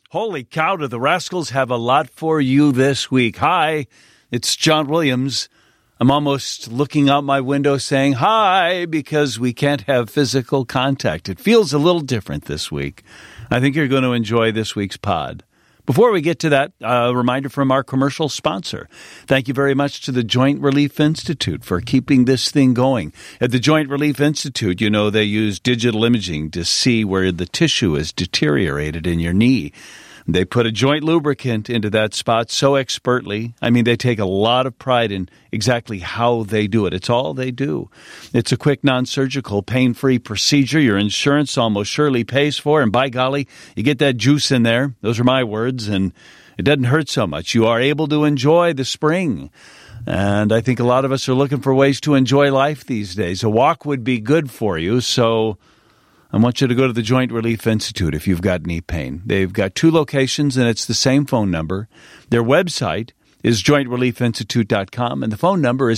Holy cow, do the Rascals have a lot for you this week. Hi, it's John Williams. I'm almost looking out my window saying hi because we can't have physical contact. It feels a little different this week. I think you're going to enjoy this week's pod. Before we get to that, a reminder from our commercial sponsor. Thank you very much to the Joint Relief Institute for keeping this thing going. At the Joint Relief Institute, you know, they use digital imaging to see where the tissue is deteriorated in your knee. They put a joint lubricant into that spot so expertly. I mean, they take a lot of pride in exactly how they do it. It's all they do. It's a quick, non-surgical, pain-free procedure your insurance almost surely pays for. And by golly, you get that juice in there. Those are my words. And it doesn't hurt so much. You are able to enjoy the spring. And I think a lot of us are looking for ways to enjoy life these days. A walk would be good for you, so I want you to go to the Joint Relief Institute if you've got knee pain. They've got 2 locations, and it's the same phone number. Their website is jointreliefinstitute.com, and the phone number is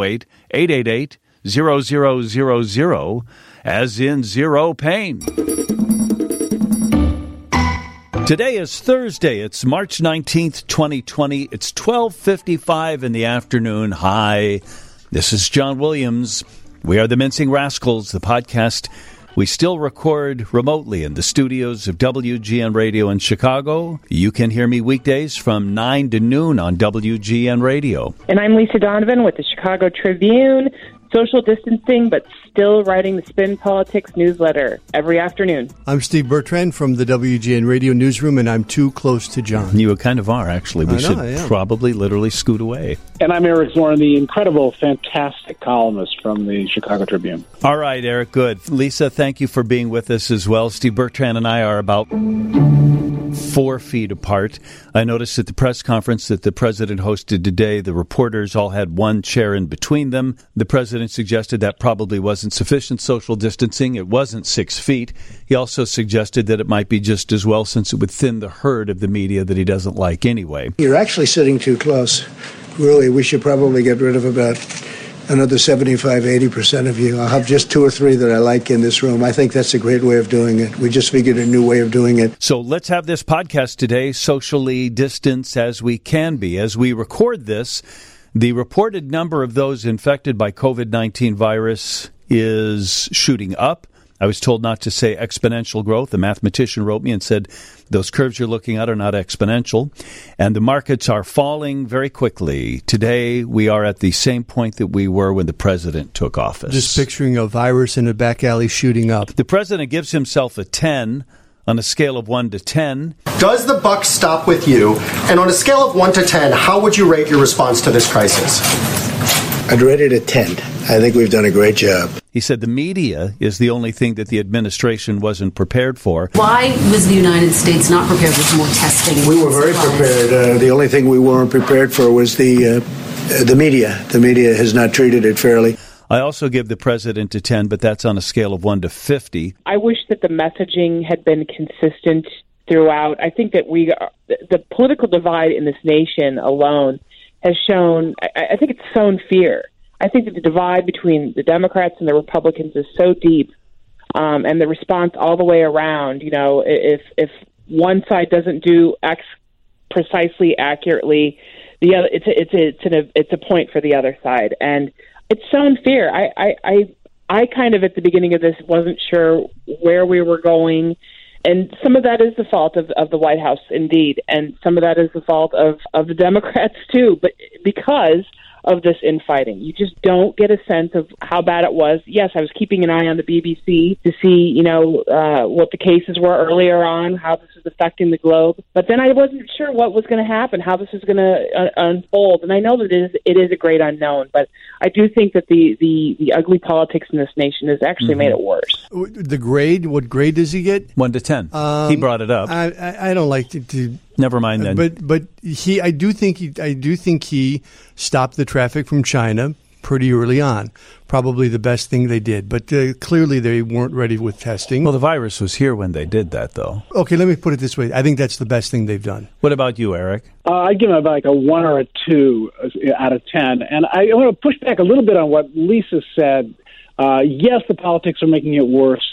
708-888-0000, as in zero pain. Today is Thursday. It's March 19th, 2020. It's 12:55 in the afternoon. Hi, this is John Williams. We are the Mincing Rascals, the podcast. We still record remotely in the studios of WGN Radio in Chicago. You can hear me weekdays from 9 to noon on WGN Radio. And I'm Lisa Donovan with the Chicago Tribune, social distancing, but still writing the Spin Politics newsletter every afternoon. I'm Steve Bertrand from the WGN Radio newsroom, and I'm too close to John. You kind of are, actually. We should probably literally scoot away. And I'm Eric Zorn, the incredible, fantastic columnist from the Chicago Tribune. All right, Eric, good. Lisa, thank you for being with us as well. Steve Bertrand and I are about 4 feet apart. I noticed at the press conference that the president hosted today, the reporters all had one chair in between them. The president suggested that probably wasn't sufficient social distancing. It wasn't 6 feet. He also suggested that it might be just as well since it would thin the herd of the media that he doesn't like anyway. You're actually sitting too close. Really, we should probably get rid of about another 75, 80% of you. I'll have just 2 or 3 that I like in this room. I think that's a great way of doing it. We just figured a new way of doing it. So let's have this podcast today socially distanced as we can be. As we record this, the reported number of those infected by COVID-19 virus is shooting up. I was told not to say exponential growth. The mathematician wrote me and said, those curves you're looking at are not exponential. And the markets are falling very quickly. Today, we are at the same point that we were when the president took office. Just picturing a virus in a back alley shooting up. The president gives himself a 10 on a scale of 1 to 10. Does the buck stop with you? And on a scale of 1 to 10, how would you rate your response to this crisis? I'd rate it a 10. I think we've done a great job. He said the media is the only thing that the administration wasn't prepared for. Why was the United States not prepared with more testing? We were very prepared. The only thing we weren't prepared for was the media. The media has not treated it fairly. I also give the president a 10, but that's on a scale of 1 to 50. I wish that the messaging had been consistent throughout. I think that the political divide in this nation alone has shown, I think it's sown fear. I think that the divide between the Democrats and the Republicans is so deep, and the response all the way around, you know, if one side doesn't do X precisely accurately, the other, it's a point for the other side. And it's sown fear. I kind of, at the beginning of this, wasn't sure where we were going. And some of that is the fault of the White House, indeed. And some of that is the fault of the Democrats, too. But because of this infighting, you just don't get a sense of how bad it was. Yes, I was keeping an eye on the BBC to see, you know, what the cases were earlier on, how this was affecting the globe. But then I wasn't sure what was going to happen, how this was going to unfold. And I know that it is a great unknown, but I do think that the ugly politics in this nation has actually made it worse. The grade, what grade does he get? 1 to 10. He brought it up. I don't like to never mind then. But I do think he stopped the traffic from China pretty early on. Probably the best thing they did. But clearly they weren't ready with testing. Well, the virus was here when they did that, though. Okay, let me put it this way. I think that's the best thing they've done. What about you, Eric? I'd give it like a 1 or a 2 out of 10. And I want to push back a little bit on what Lisa said. Yes, the politics are making it worse.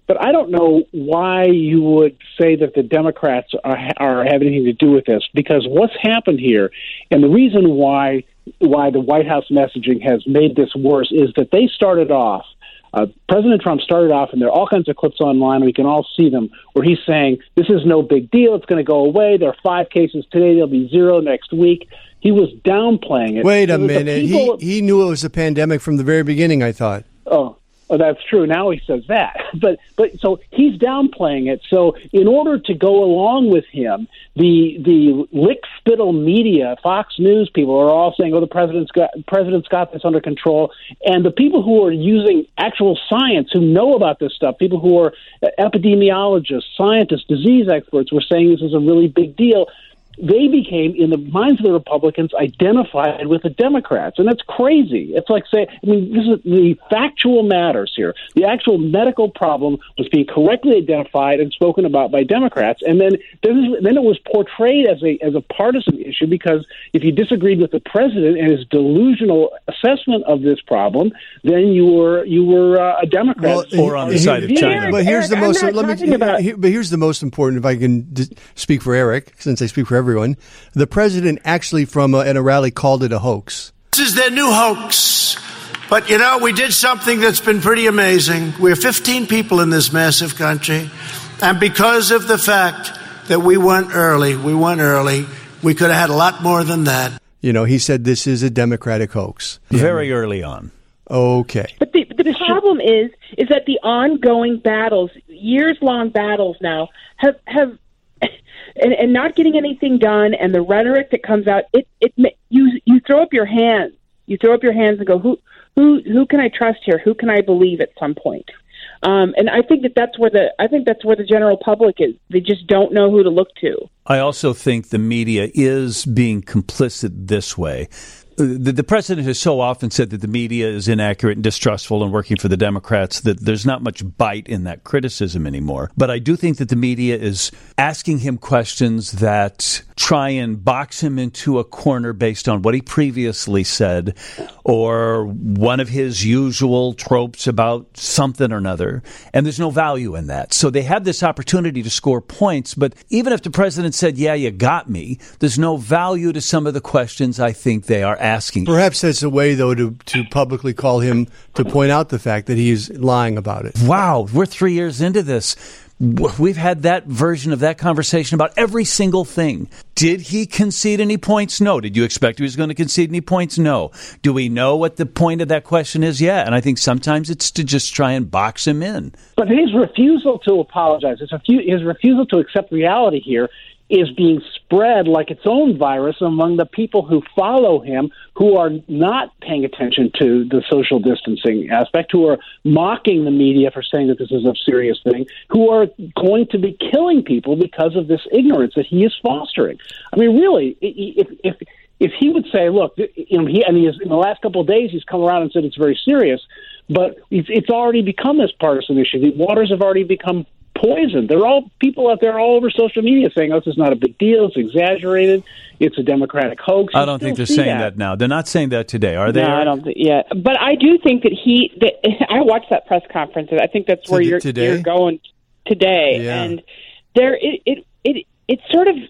But I don't know why you would say that the Democrats are have anything to do with this, because what's happened here, and the reason why the White House messaging has made this worse, is that they started off. President Trump started off, and there are all kinds of clips online. We can all see them, where he's saying, this is no big deal. It's going to go away. There are 5 cases today. There'll be 0 next week. He was downplaying it. Wait a minute. He knew it was a pandemic from the very beginning, I thought. Oh, that's true. Now he says that. But so he's downplaying it. So in order to go along with him, the lick-spittle media, Fox News people, are all saying, oh, the president's got this under control. And the people who are using actual science, who know about this stuff, people who are epidemiologists, scientists, disease experts, were saying this is a really big deal. They became, in the minds of the Republicans, identified with the Democrats. And that's crazy. It's like saying, this is the factual matters here. The actual medical problem was being correctly identified and spoken about by Democrats. And then it was portrayed as a partisan issue, because if you disagreed with the president and his delusional assessment of this problem, then you were a Democrat. Or on the side of China. But here's here's the most important, if I can speak for Eric, since I speak for everyone. The president actually at a rally called it a hoax. This is their new hoax. But, we did something that's been pretty amazing. We're 15 people in this massive country. And because of the fact that we went early, we could have had a lot more than that. He said this is a Democratic hoax. Very early on. Okay. But the problem is that the ongoing battles, years-long battles now, have and not getting anything done, and the rhetoric that comes out, you throw up your hands. You throw up your hands and go, who can I trust here? Who can I believe at some point? And I think that's where the general public is. They just don't know who to look to. I also think the media is being complicit this way. The president has so often said that the media is inaccurate and distrustful and working for the Democrats that there's not much bite in that criticism anymore. But I do think that the media is asking him questions that try and box him into a corner based on what he previously said or one of his usual tropes about something or another. And there's no value in that. So they have this opportunity to score points. But even if the president said, yeah, you got me, there's no value to some of the questions I think they are asking. Perhaps that's a way, though, to publicly call him to point out the fact that he's lying about it. Wow, we're 3 years into this. We've had that version of that conversation about every single thing. Did he concede any points? No. Did you expect he was going to concede any points? No. Do we know what the point of that question is? Yeah. And I think sometimes it's to just try and box him in. But his refusal to apologize, his refusal to accept reality here is being spread like its own virus among the people who follow him, who are not paying attention to the social distancing aspect, who are mocking the media for saying that this is a serious thing, who are going to be killing people because of this ignorance that he is fostering. I mean, really, if he would say, look, in the last couple of days he's come around and said it's very serious, but it's already become this partisan issue. The waters have already become poison. There are all people out there all over social media saying, oh, this is not a big deal, it's exaggerated, it's a Democratic hoax. I don't think they're saying that now. They're not saying that today, are they? No, I don't think, yeah. But I do think that I watched that press conference, and I think that's where you're going today. Yeah. And there, it sort of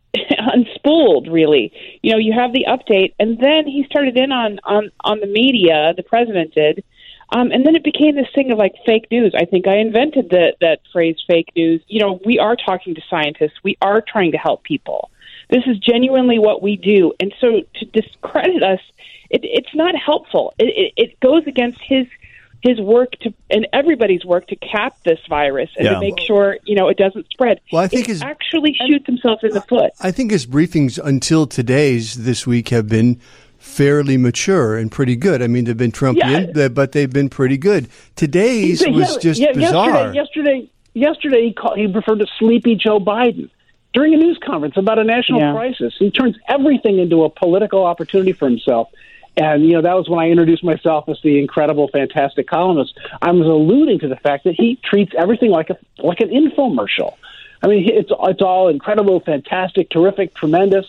unspooled, really. You have the update, and then he started in on the media, the president did, and then it became this thing of like fake news. I think I invented that phrase, fake news. We are talking to scientists. We are trying to help people. This is genuinely what we do. And so to discredit us, it's not helpful. It goes against his work and everybody's work to cap this virus and to make sure, it doesn't spread. Well, I think it actually shoots himself in the foot. I think his briefings until this week have been fairly mature and pretty good. I mean, they've been Trumpian, but they've been pretty good. Today's was just bizarre. Yesterday he referred to sleepy Joe Biden during a news conference about a national crisis. He turns everything into a political opportunity for himself. And, that was when I introduced myself as the incredible, fantastic columnist. I was alluding to the fact that he treats everything like an infomercial. I mean, it's all incredible, fantastic, terrific, tremendous.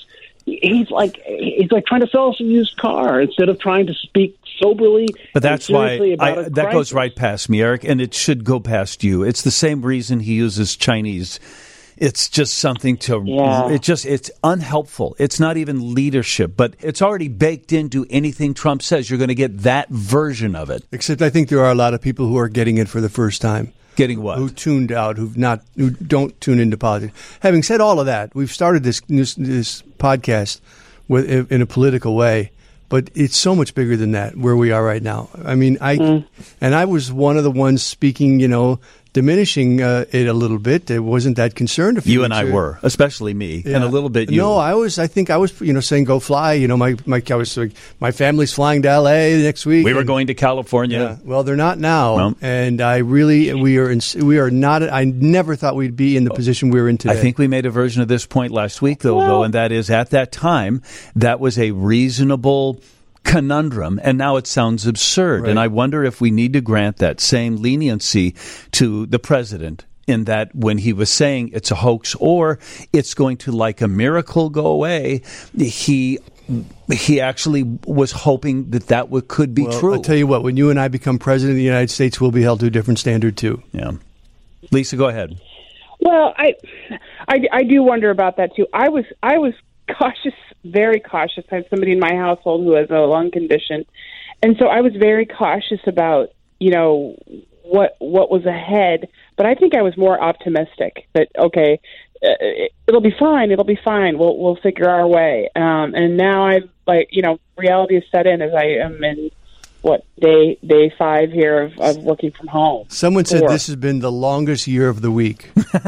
he's like trying to sell us a used car instead of trying to speak soberly. But that's why that crisis. goes right past me, Eric, and it should go past you. It's the same reason he uses Chinese. It's just something it's unhelpful. It's not even leadership, but it's already baked into anything Trump says. You're going to get that version of it. Except I think there are a lot of people who are getting it for the first time. Getting what? Who tuned out, who don't tune into politics. Having said all of that, we've started this podcast in a political way, but it's so much bigger than that where we are right now. I mean, I was one of the ones speaking, diminishing it a little bit. It wasn't that concerned. You and I were, especially me, and a little bit you. No, I think I was, saying go fly. My family's flying to L.A. next week. We were going to California. Yeah, well, they're not now, and we are not. I never thought we'd be in the position we're in today. I think we made a version of this point last week, though, and that is at that time that was a reasonable conundrum, and now it sounds absurd. Right. And I wonder if we need to grant that same leniency to the president in that when he was saying it's a hoax or it's going to, like a miracle, go away, he actually was hoping that could be true. I'll tell you what, when you and I become president of the United States, we'll be held to a different standard, too. Yeah. Lisa, go ahead. Well, I do wonder about that, too. I was cautious, very cautious. I have somebody in my household who has a lung condition, and so I was very cautious about what was ahead. But I think I was more optimistic that it'll be fine. We'll figure our way. And now reality has set in as I am in day 5 here of working from home. Someone said this has been the longest year of the week.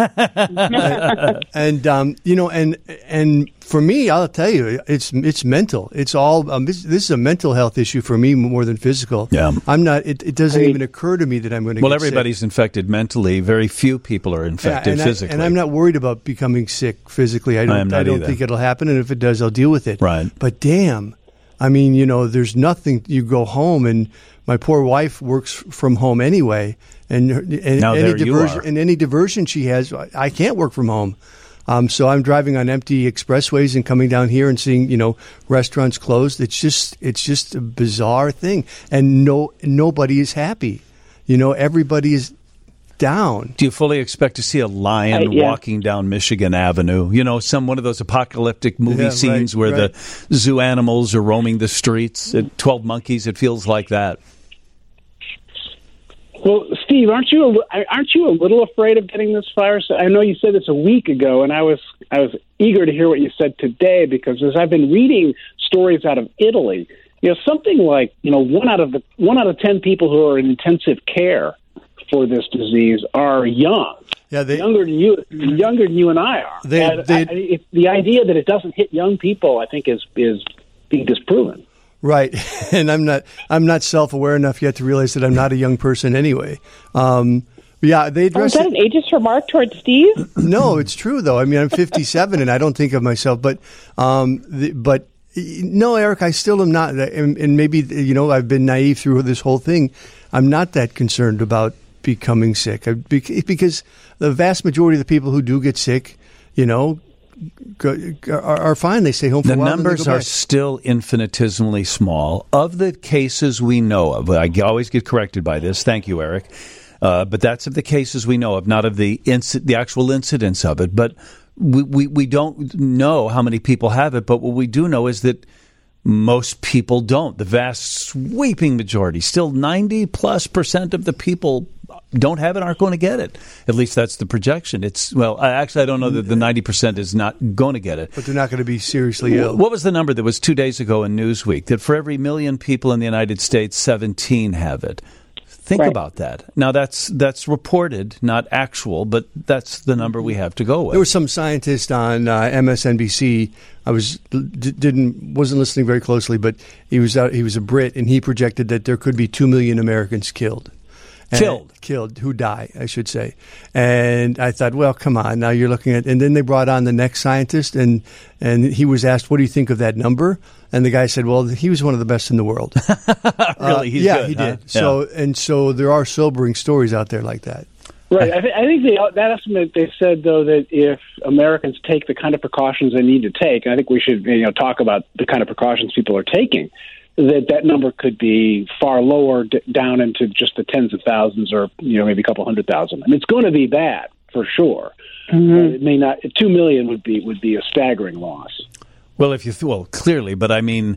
and for me, I'll tell you, it's mental. It's all this is a mental health issue for me more than physical. Yeah. I'm not. It doesn't even occur to me that I'm going to. Well, get everybody's sick. Infected mentally. Very few people are infected physically. And I'm not worried about becoming sick physically. I don't think it'll happen, and if it does, I'll deal with it. Right. But damn. I mean, there's nothing. You go home, and my poor wife works from home anyway, and any diversion she has, I can't work from home. So I'm driving on empty expressways and coming down here and seeing, restaurants closed. It's just a bizarre thing, and nobody is happy. Everybody is down. Do you fully expect to see a lion walking down Michigan Avenue? One of those apocalyptic movie scenes where the zoo animals are roaming the streets. At 12 Monkeys, it feels like that. Well, Steve, aren't you a little afraid of getting this virus? I know you said this a week ago, and I was eager to hear what you said today, because as I've been reading stories out of Italy, something like 1 out of 10 people who are in intensive care for this disease are young. Yeah, younger than you and I are. The idea that it doesn't hit young people, I think, is being disproven. Right, and I'm not self-aware enough yet to realize that I'm not a young person anyway. Yeah, they address. Is that an ageist remark towards Steve? No, it's true though. I mean, I'm 57 and I don't think of myself, but no, Eric, I still am not. And maybe I've been naive through this whole thing. I'm not that concerned about becoming sick because the vast majority of the people who do get sick, are fine. They stay home for a while. The numbers are still infinitesimally small. Of the cases we know of, I always get corrected by this. Thank you, Eric. But that's of the cases we know of, not of the actual incidence of it. But we don't know how many people have it. But what we do know is that most people don't. The vast sweeping majority, still 90+% of the people don't have it, aren't going to get it. At least that's the projection. I don't know that the 90% is not going to get it. But they're not going to be seriously ill. What was the number that was 2 days ago in Newsweek? That for every million people in the United States, 17 have it. Think about that. Now, that's reported, not actual, but that's the number we have to go with. There was some scientist on MSNBC. I wasn't listening very closely, but he was a Brit, and he projected that there could be 2 million Americans killed, who die, I should say. And I thought, well, come on, now you're looking at. And then they brought on the next scientist, and he was asked, "What do you think of that number?" And the guy said, "Well, he was one of the best in the world." Really? He's yeah, good, he huh? did. So there are sobering stories out there like that. Right. I think that estimate, they said, though, that if Americans take the kind of precautions they need to take, and I think we should talk about the kind of precautions people are taking, that number could be far lower, down into just the tens of thousands or maybe a couple 100,000. I mean, it's going to be bad for sure. It may not. 2 million would be a staggering loss. Well, clearly, but I mean,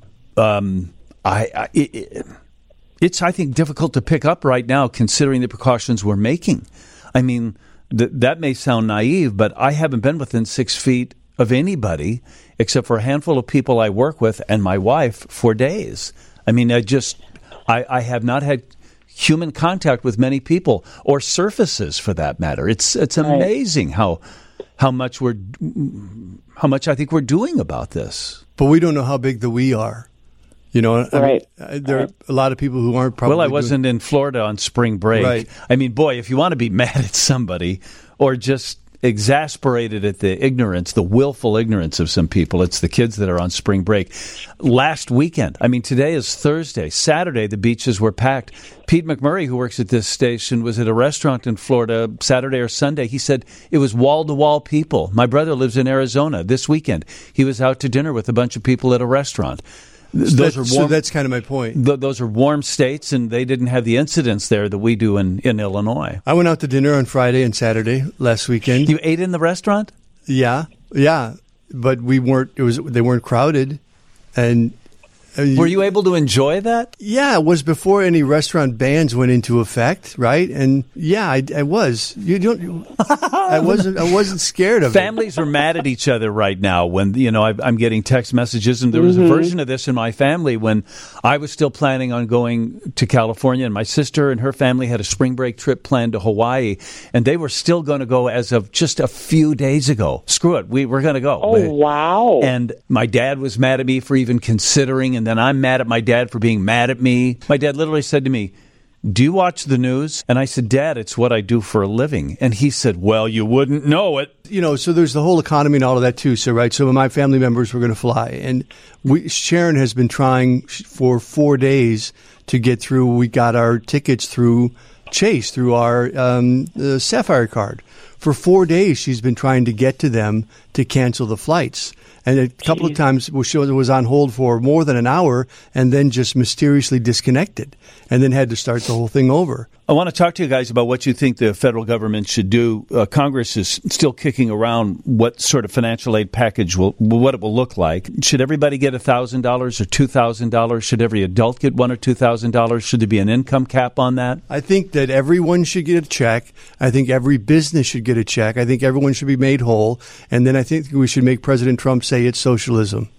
it's, I think, difficult to pick up right now considering the precautions we're making. I mean, that may sound naive, but I haven't been within 6 feet of anybody except for a handful of people I work with and my wife for days. I mean, I have not had human contact with many people or surfaces for that matter. It's amazing how much I think we're doing about this. But we don't know how big the we are. Right. There are a lot of people who aren't probably. Well, I wasn't in Florida on spring break. Right. I mean, boy, if you want to be mad at somebody or just exasperated at the ignorance, the willful ignorance of some people, it's the kids that are on spring break. Last weekend, I mean, today is Thursday. Saturday, the beaches were packed. Pete McMurray, who works at this station, was at a restaurant in Florida Saturday or Sunday. He said it was wall-to-wall people. My brother lives in Arizona. This weekend, he was out to dinner with a bunch of people at a restaurant. So that's kind of my point. Those are warm states, and they didn't have the incidents there that we do in Illinois. I went out to dinner on Friday and Saturday last weekend. You ate in the restaurant? Yeah, but we weren't. They weren't crowded, and were you able to enjoy that? Yeah, it was before any restaurant bans went into effect, right? And yeah, I was. I wasn't scared of Families are mad at each other right now when I'm getting text messages, and there was a version of this in my family when I was still planning on going to California, and my sister and her family had a spring break trip planned to Hawaii, and they were still going to go as of just a few days ago. Screw it, we're going to go. Oh, wow! And my dad was mad at me for even considering, and then I'm mad at my dad for being mad at me. My dad literally said to me, "Do you watch the news?" And I said, "Dad, it's what I do for a living." And he said, "Well, you wouldn't know it." So there's the whole economy and all of that too. So, right. So my family members were going to fly, and Sharon has been trying for 4 days to get through. We got our tickets through Chase, through our Sapphire card. For 4 days, she's been trying to get to them to cancel the flights. And a couple of times was on hold for more than an hour and then just mysteriously disconnected and then had to start the whole thing over. I want to talk to you guys about what you think the federal government should do. Congress is still kicking around what sort of financial aid package what it will look like. Should everybody get $1,000 or $2,000? Should every adult get $1,000 or $2,000? Should there be an income cap on that? I think that everyone should get a check. I think every business should get a check. I think everyone should be made whole. And then I think we should make President Trump say it's socialism.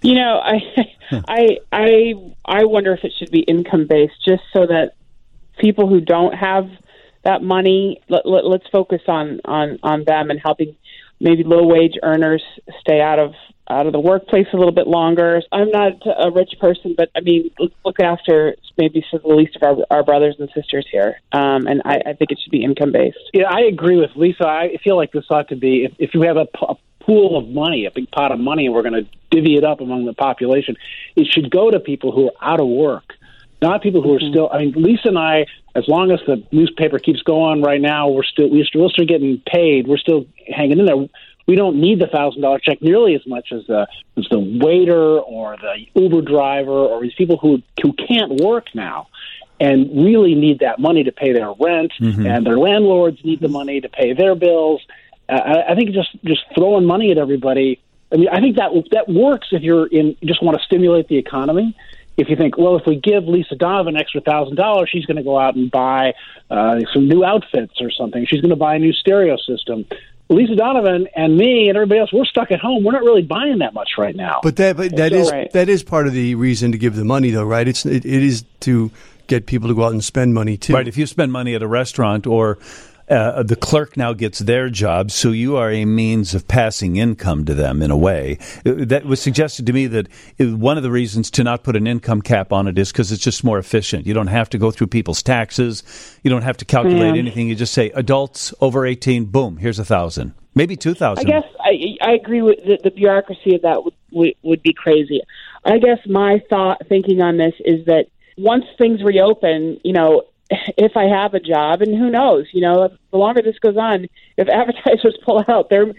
I wonder if it should be income based, just so that people who don't have that money, let's focus on them and helping maybe low wage earners stay out of the workplace a little bit longer. I'm not a rich person, but I mean, let's look after maybe the least of our brothers and sisters here. And I think it should be income based. Yeah, I agree with Lisa. I feel like this ought to be, if you have a pool of money, a big pot of money, and we're going to divvy it up among the population, it should go to people who are out of work, not people who are still. I mean, Lisa and I, as long as the newspaper keeps going right now, we're still getting paid. We're still hanging in there. We don't need the $1,000 check nearly as much as the waiter or the Uber driver or these people who can't work now and really need that money to pay their rent, and their landlords need the money to pay their bills. I think just throwing money at everybody. I mean, I think that works if you just want to stimulate the economy. If you think, well, if we give Lisa Donovan an extra $1,000, she's going to go out and buy some new outfits or something. She's going to buy a new stereo system. Lisa Donovan and me and everybody else, we're stuck at home. We're not really buying that much right now. But that is part of the reason to give the money, though, right? It is to get people to go out and spend money too. Right. If you spend money at a restaurant or the clerk now gets their job, so you are a means of passing income to them in a way. That was suggested to me that one of the reasons to not put an income cap on it is because it's just more efficient. You don't have to go through people's taxes. You don't have to calculate anything. You just say adults over 18, boom, here's $1,000, maybe $2,000. I guess I agree with the bureaucracy of that would be crazy. I guess my thinking on this is that once things reopen, if I have a job, and who knows, the longer this goes on, if advertisers pull out, they're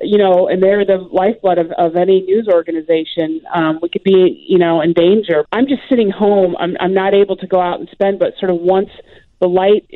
the lifeblood of any news organization, we could be, in danger. I'm just sitting home. I'm not able to go out and spend, but sort of once the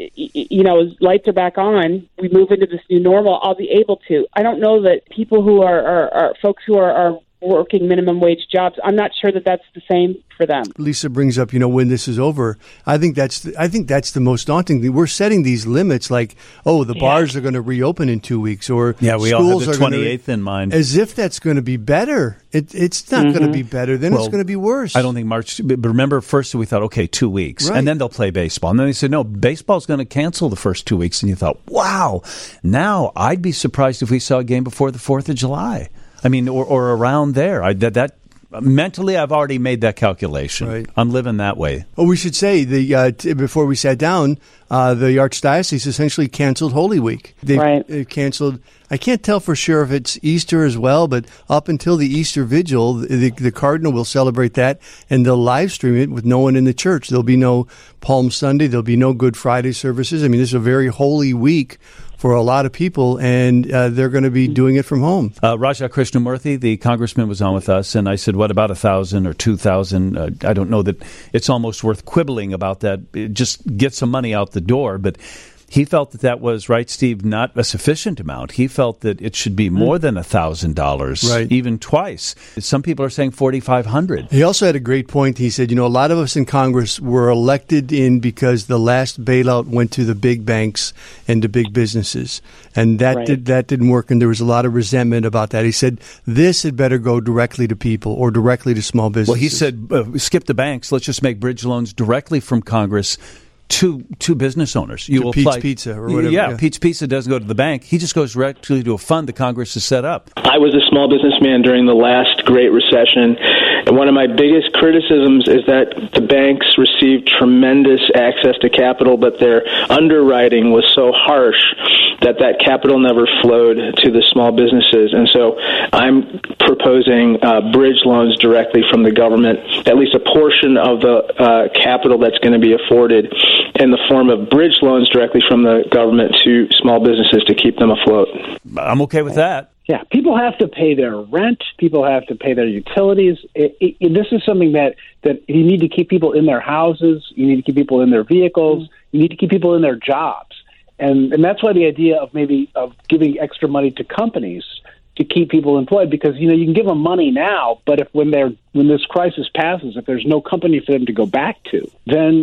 lights are back on, we move into this new normal, I'll be able to. I don't know that people who are folks who are working minimum wage jobs, I'm not sure that that's the same for them. Lisa brings up, when this is over, I think that's the most daunting thing. We're setting these limits like, the bars are going to reopen in 2 weeks, or we all have the 28th in mind. As if that's going to be better. It's not going to be better. Then it's going to be worse. I don't think March, but remember first we thought, 2 weeks, and then they'll play baseball. And then they said, no, baseball's going to cancel the first 2 weeks. And you thought, wow, now I'd be surprised if we saw a game before the 4th of July. I mean, or around there. That mentally, I've already made that calculation. Right. I'm living that way. Oh, we should say before we sat down, the Archdiocese essentially canceled Holy Week. They've canceled. I can't tell for sure if it's Easter as well, but up until the Easter Vigil, the Cardinal will celebrate that, and they'll live stream it with no one in the church. There'll be no Palm Sunday. There'll be no Good Friday services. I mean, this is a very holy week for a lot of people, and they're going to be doing it from home. Raja Krishnamurthy, the congressman, was on with us, and I said, what about 1,000 or 2,000? I don't know that it's almost worth quibbling about that. Just get some money out the door, but he felt that was, right, Steve, not a sufficient amount. He felt that it should be more than $1,000, even twice. Some people are saying $4,500. He also had a great point. He said, a lot of us in Congress were elected in because the last bailout went to the big banks and to big businesses. And that didn't work, and there was a lot of resentment about that. He said, this had better go directly to people or directly to small businesses. Well, he said, skip the banks. Let's just make bridge loans directly from Congress to business owners. You will Pete's Pizza or whatever. Yeah, Pete's Pizza doesn't go to the bank. He just goes directly to a fund the Congress has set up. I was a small businessman during the last Great Recession, and one of my biggest criticisms is that the banks received tremendous access to capital, but their underwriting was so harsh that capital never flowed to the small businesses. And so I'm proposing bridge loans directly from the government, at least a portion of the capital that's going to be afforded in the form of bridge loans directly from the government to small businesses to keep them afloat. I'm okay with that. Yeah, people have to pay their rent. People have to pay their utilities. This is something that you need to keep people in their houses. You need to keep people in their vehicles. You need to keep people in their jobs. And that's why the idea of giving extra money to companies to keep people employed, because you can give them money now, but when this crisis passes, if there's no company for them to go back to, then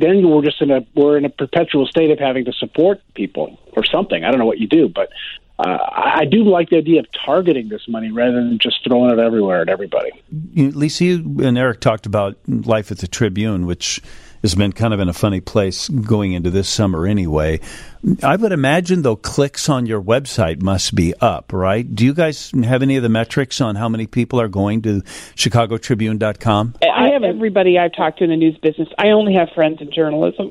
we're in a perpetual state of having to support people or something. I don't know what you do, but I do like the idea of targeting this money rather than just throwing it everywhere at everybody. Lisa, you and Eric talked about life at the Tribune, which has been kind of in a funny place going into this summer anyway. I would imagine, though, clicks on your website must be up, right? Do you guys have any of the metrics on how many people are going to ChicagoTribune.com? I have everybody I've talked to in the news business. I only have friends in journalism.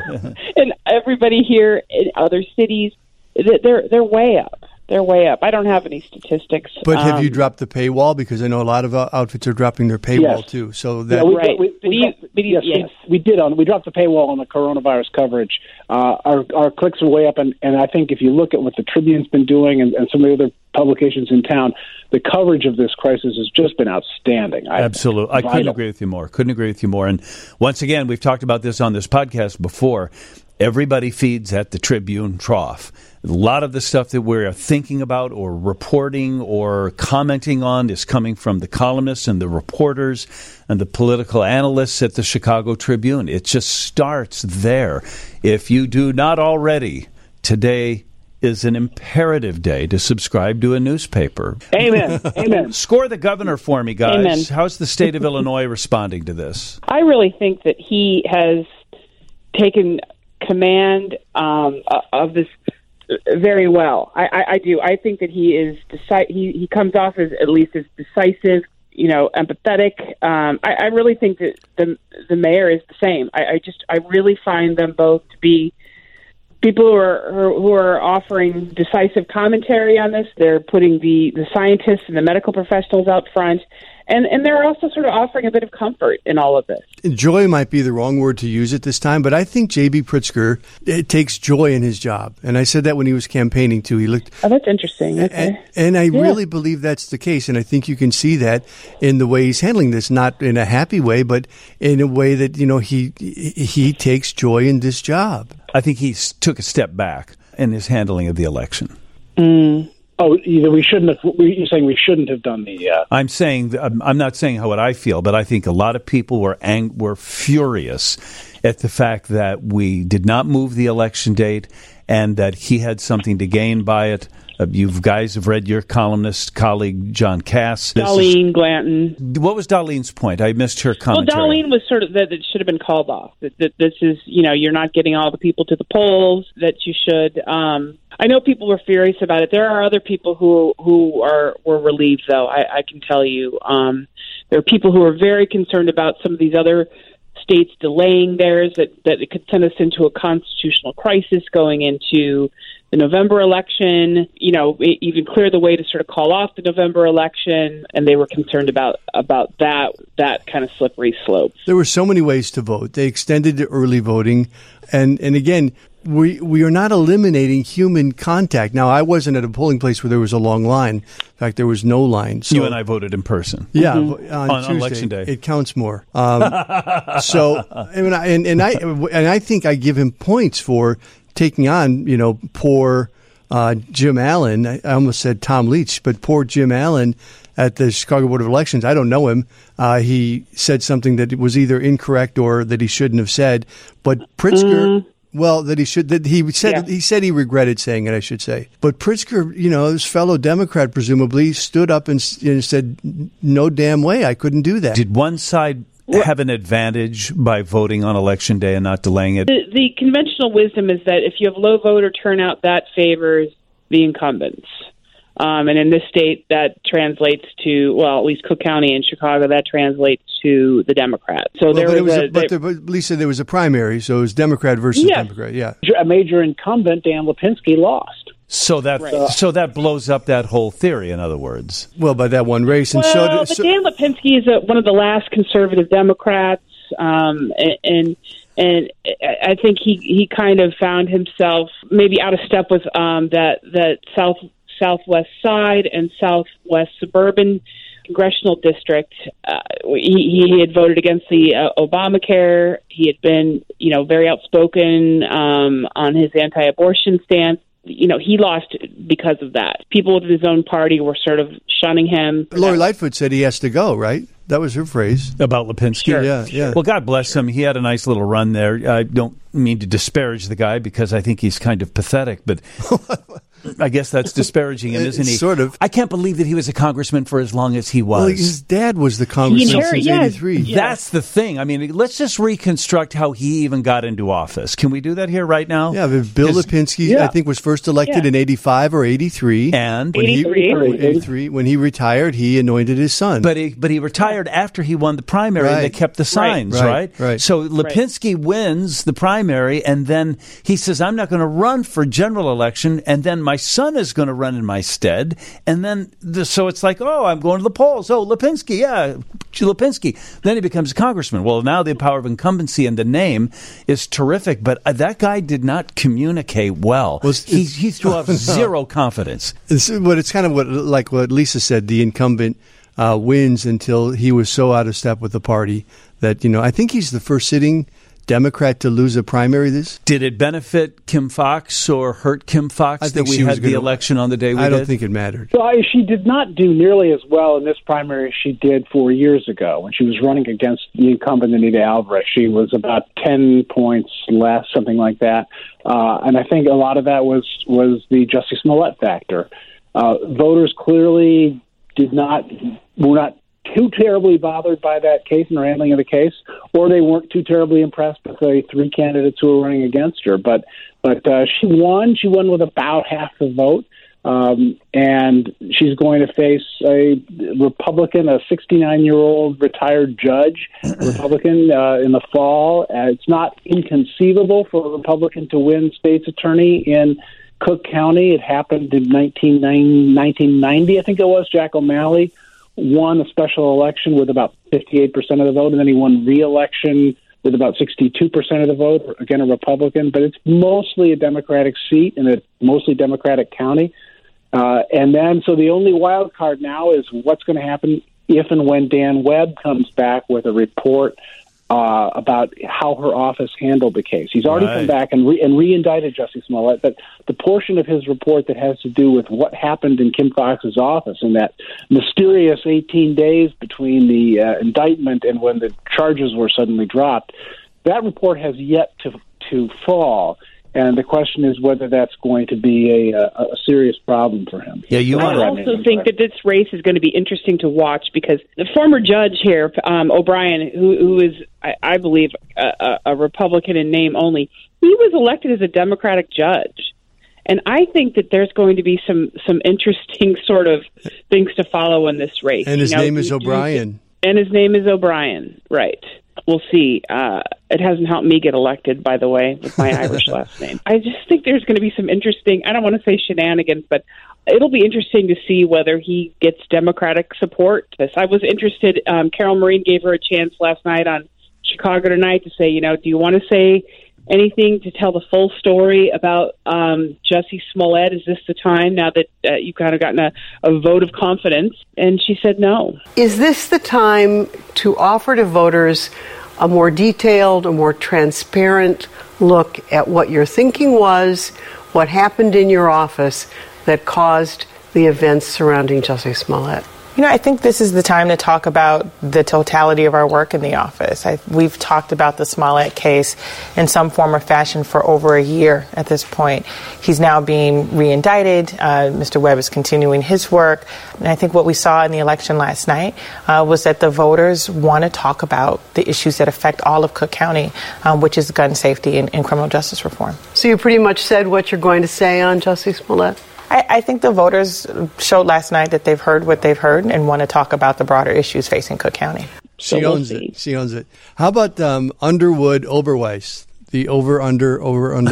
And everybody here in other cities, they're way up. They're way up. I don't have any statistics. But have you dropped the paywall? Because I know a lot of outfits are dropping their paywall too. So that we did. We dropped the paywall on the coronavirus coverage. Our clicks are way up, and I think if you look at what the Tribune's been doing and some of the other publications in town, the coverage of this crisis has just been outstanding. Absolutely. I couldn't agree with you more. And once again, we've talked about this on this podcast before. Everybody feeds at the Tribune trough. A lot of the stuff that we're thinking about or reporting or commenting on is coming from the columnists and the reporters and the political analysts at the Chicago Tribune. It just starts there. If you do not already, today is an imperative day to subscribe to a newspaper. Amen. Amen. Score the governor for me, guys. Amen. How's the state of Illinois responding to this? I really think that he has taken command of this very well. I do. I think that he is he comes off as at least as decisive, empathetic. I really think that the mayor is the same. I really find them both to be people who are offering decisive commentary on this. They're putting the scientists and the medical professionals out front, And they're also sort of offering a bit of comfort in all of this. Joy might be the wrong word to use at this time, but I think J.B. Pritzker takes joy in his job. And I said that when he was campaigning, too. He looked. Oh, that's interesting. Okay. And I really believe that's the case. And I think you can see that in the way he's handling this, not in a happy way, but in a way that, he takes joy in this job. I think he took a step back in his handling of the election. Oh, we shouldn't have. You're saying we shouldn't have done the. I'm not saying what I feel, but I think a lot of people were furious at the fact that we did not move the election date and that he had something to gain by it. You guys have read your columnist colleague John Cass. Darlene Glanton. What was Darlene's point? I missed her commentary. Well, Darlene was sort of that it should have been called off. That this is, you're not getting all the people to the polls that you should. I know people were furious about it. There are other people who were relieved, though. I can tell you, there are people who are very concerned about some of these other states delaying theirs, that it could send us into a constitutional crisis going into the November election, even clear the way to sort of call off the November election, and they were concerned about that kind of slippery slope. There were so many ways to vote. They extended the early voting, and again, we are not eliminating human contact. Now, I wasn't at a polling place where there was a long line. In fact, there was no line. So, you and I voted in person. Yeah, on Tuesday, election day. It counts more. So, I think I give him points for taking on, poor Jim Allen. I almost said Tom Leach, but poor Jim Allen at the Chicago Board of Elections. I don't know him. He said something that was either incorrect or that he shouldn't have said. But Pritzker, he said he regretted saying it, I should say. But Pritzker, his fellow Democrat presumably stood up and said, "No damn way, I couldn't do that." Did one side have an advantage by voting on Election Day and not delaying it? The conventional wisdom is that if you have low voter turnout, that favors the incumbents. And in this state, that translates to, at least Cook County and Chicago, that translates to the Democrats. So but Lisa, there was a primary, so it was Democrat versus Democrat. Yeah, a major incumbent, Dan Lipinski, lost. So that blows up that whole theory. In other words, by that one race, and Dan Lipinski is one of the last conservative Democrats, and I think he kind of found himself maybe out of step with that Southwest side and Southwest suburban congressional district. He had voted against the Obamacare. He had been, very outspoken on his anti-abortion stance. He lost because of that. People within his own party were sort of shunning him. Lori Lightfoot said he has to go, right? That was her phrase. About Lipinski? Sure. Yeah. Well, God bless him. He had a nice little run there. I don't mean to disparage the guy because I think he's kind of pathetic, but I guess that's disparaging him, isn't he? Sort of. I can't believe that he was a congressman for as long as he was. Well, his dad was the congressman since 83. Yeah. That's the thing. I mean, let's just reconstruct how he even got into office. Can we do that here right now? Yeah, Bill Lipinski, I think, was first elected in 85 or 83. And? 83. When he retired, he anointed his son. But he retired after he won the primary, and they kept the signs, right? So Lipinski wins the primary, and then he says, I'm not going to run for general election, and then my son is going to run in my stead. And then, so it's like, I'm going to the polls. Lipinski, Lipinski. Then he becomes a congressman. Well, now the power of incumbency and the name is terrific, but that guy did not communicate well. He threw off zero confidence. It's kind of what Lisa said, the incumbent wins until he was so out of step with the party that, I think he's the first sitting Democrat to lose a primary. Did it benefit Kim Foxx or hurt Kim Foxx that we had the election on the day we did? I don't think it mattered. So she did not do nearly as well in this primary as she did 4 years ago when she was running against the incumbent Anita Alvarez. She was about 10 points less, something like that. And I think a lot of that was the Jussie Smollett factor. Voters clearly were not too terribly bothered by that case and her handling of the case, or they weren't too terribly impressed with the three candidates who were running against her. But she won. She won with about half the vote, and she's going to face a Republican, a 69-year-old retired judge, Republican, in the fall. It's not inconceivable for a Republican to win state's attorney in Cook County. It happened in 1990, I think it was. Jack O'Malley won a special election with about 58% of the vote, and then he won re-election with about 62% of the vote, again, a Republican. But it's mostly a Democratic seat in a mostly Democratic county. And then, so the only wild card now is what's going to happen if and when Dan Webb comes back with a report about how her office handled the case. He's already come back and re-indicted Jussie Smollett, but the portion of his report that has to do with what happened in Kim Foxx's office and that mysterious 18 days between the indictment and when the charges were suddenly dropped, that report has yet to fall. And the question is whether that's going to be a serious problem for him. Yeah, I also think that this race is going to be interesting to watch because the former judge here, O'Brien, who is, I believe, a Republican in name only, he was elected as a Democratic judge. And I think that there's going to be some interesting sort of things to follow in this race. And his name is O'Brien. And his name is O'Brien, right. We'll see. It hasn't helped me get elected, by the way, with my Irish last name. I just think there's going to be some interesting, I don't want to say shenanigans, but it'll be interesting to see whether he gets Democratic support. I was interested. Carol Marin gave her a chance last night on Chicago Tonight to say, do you want to say anything to tell the full story about Jussie Smollett? Is this the time now that you've kind of gotten a vote of confidence? And she said no. Is this the time to offer to voters a more detailed, a more transparent look at what your thinking was, what happened in your office that caused the events surrounding Jussie Smollett? I think this is the time to talk about the totality of our work in the office. We've talked about the Smollett case in some form or fashion for over a year at this point. He's now being re-indicted. Mr. Webb is continuing his work. And I think what we saw in the election last night was that the voters want to talk about the issues that affect all of Cook County, which is gun safety and criminal justice reform. So you pretty much said what you're going to say on Jussie Smollett? I think the voters showed last night that they've heard what they've heard and want to talk about the broader issues facing Cook County. She owns it. How about Underwood Oberweis? The over-under.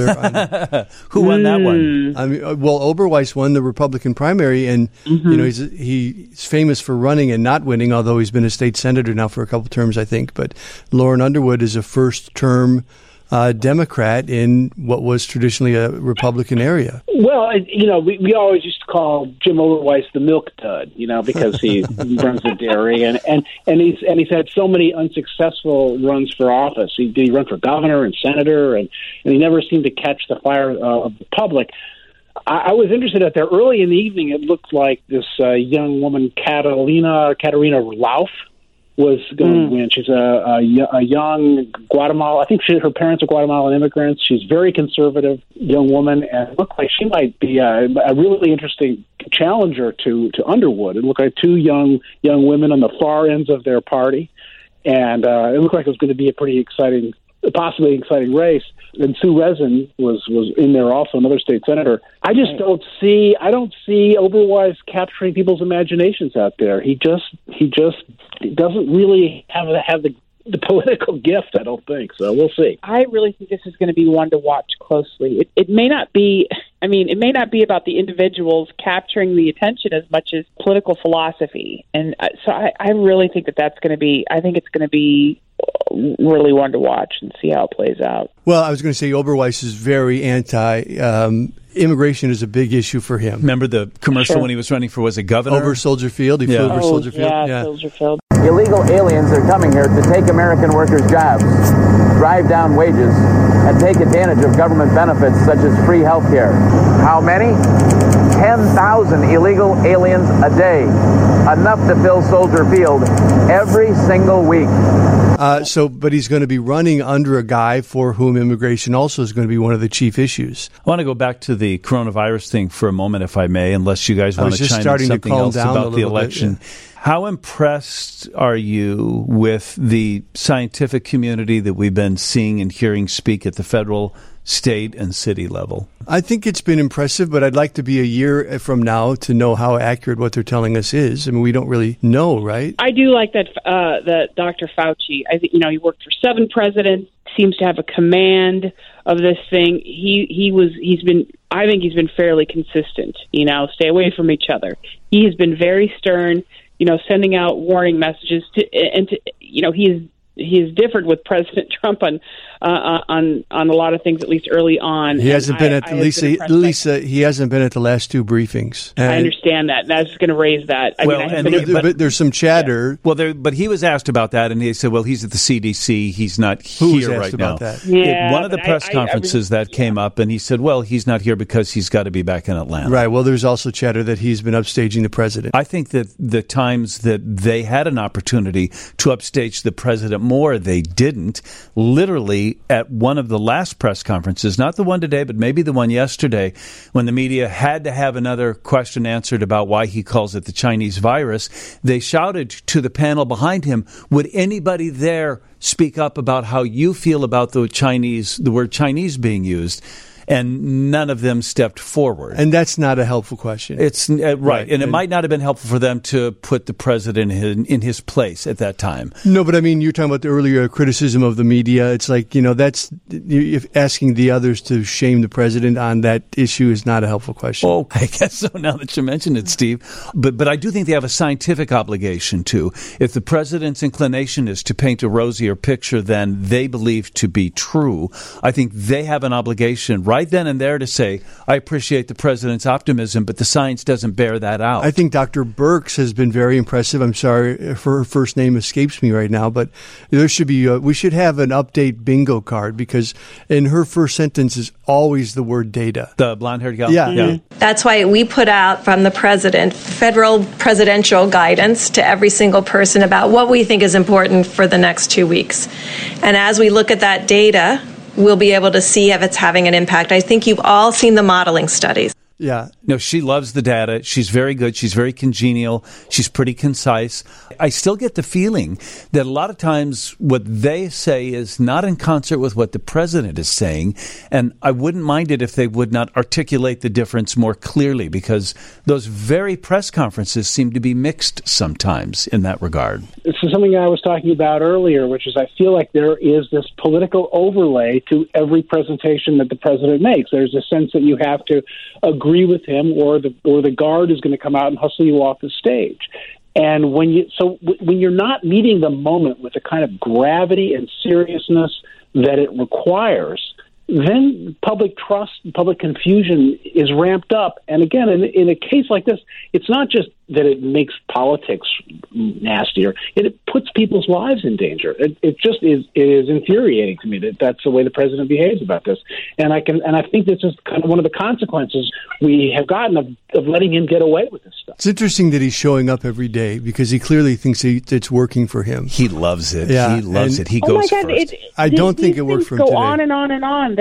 Who won that one? Oberweis won the Republican primary, and he's famous for running and not winning, although he's been a state senator now for a couple terms, I think. But Lauren Underwood is a first-term Democrat in what was traditionally a Republican area. Well, we always used to call Jim Oberweis the milk dud, because he runs the dairy, and he's had so many unsuccessful runs for office. He ran for governor and senator, and he never seemed to catch the fire of the public. I was interested at there early in the evening. It looked like this young woman, Katarina Lauf, was going to win. She's a young Guatemala. I think her parents are Guatemalan immigrants. She's a very conservative young woman, and it looked like she might be a really interesting challenger to Underwood. It looked like two young women on the far ends of their party, and it looked like it was going to be a pretty exciting, possibly exciting race. And Sue Rezin was in there also, another state senator. I just don't see Oberweis capturing people's imaginations out there. He just doesn't really have the political gift, I don't think. So we'll see. I really think this is going to be one to watch closely. It may not be about the individuals capturing the attention as much as political philosophy. And so I really think that's going to be, I think it's going to be really one to watch and see how it plays out. Well, I was going to say Oberweis is very immigration is a big issue for him. Remember the commercial when he was running for, was it governor? Over Soldier Field. He flew over Soldier Field. Yeah, Soldier Field. Illegal aliens are coming here to take American workers' jobs, drive down wages, and take advantage of government benefits such as free health care. How many? 10,000 illegal aliens a day. Enough to fill Soldier Field every single week. But he's going to be running under a guy for whom immigration also is going to be one of the chief issues. I want to go back to the coronavirus thing for a moment, if I may, unless you guys want to chime in something else about the election. Bit, yeah. How impressed are you with the scientific community that we've been seeing and hearing speak at the federal, state, and city level? I think it's been impressive, but I'd like to be a year from now to know how accurate what they're telling us is. I mean, we don't really know, right? I do like that Dr. Fauci. I think, he worked for 7 presidents, seems to have a command of this thing. I think he's been fairly consistent, stay away from each other. He has been very stern. sending out warning messages he is different with President Trump on a lot of things, at least early on. He hasn't been at Lisa. He hasn't been at the last two briefings. I understand that, and I was going to raise that. But there's some chatter. Yeah. Well, but he was asked about that, and he said, "Well, he's at the CDC. He's not here right now." That? Yeah, one of the press conferences that came up, and he said, "Well, he's not here because he's got to be back in Atlanta." Right. Well, there's also chatter that he's been upstaging the president. I think that the times that they had an opportunity to upstage the president more, they didn't. Literally, at one of the last press conferences, not the one today, but maybe the one yesterday, when the media had to have another question answered about why he calls it the Chinese virus, they shouted to the panel behind him, would anybody there speak up about how you feel about the word Chinese being used? And none of them stepped forward. And that's not a helpful question. It's right. And it might not have been helpful for them to put the president in his place at that time. No, but I mean, you're talking about the earlier criticism of the media. It's like, that's asking the others to shame the president on that issue is not a helpful question. Oh, I guess so, now that you mention it, Steve. But I do think they have a scientific obligation to. If the president's inclination is to paint a rosier picture than they believe to be true, I think they have an obligation right then and there to say, I appreciate the president's optimism, but the science doesn't bear that out. I think Dr. Birx has been very impressive. I'm sorry if her first name escapes me right now, but there should be we should have an update bingo card, because in her first sentence is always the word data. The blonde-haired gal? Yeah. Mm-hmm. That's why we put out from the president federal presidential guidance to every single person about what we think is important for the next 2 weeks. And as we look at that data, we'll be able to see if it's having an impact. I think you've all seen the modeling studies. Yeah. No, she loves the data. She's very good. She's very congenial. She's pretty concise. I still get the feeling that a lot of times what they say is not in concert with what the president is saying. And I wouldn't mind it if they would not articulate the difference more clearly, because those very press conferences seem to be mixed sometimes in that regard. This is something I was talking about earlier, which is I feel like there is this political overlay to every presentation that the president makes. There's a sense that you have to agree with him, or the guard is going to come out and hustle you off the stage. And when you're not meeting the moment with the kind of gravity and seriousness that it requires, then public trust and public confusion is ramped up. And again, in a case like this, it's not just that it makes politics nastier; it puts people's lives in danger. It just is. It is infuriating to me that that's the way the president behaves about this. And I think this is kind of one of the consequences we have gotten of letting him get away with this stuff. It's interesting that he's showing up every day, because he clearly thinks it's working for him. He loves it. Yeah. He loves it. He goes first. I don't think it worked for him today. Go on and on and on.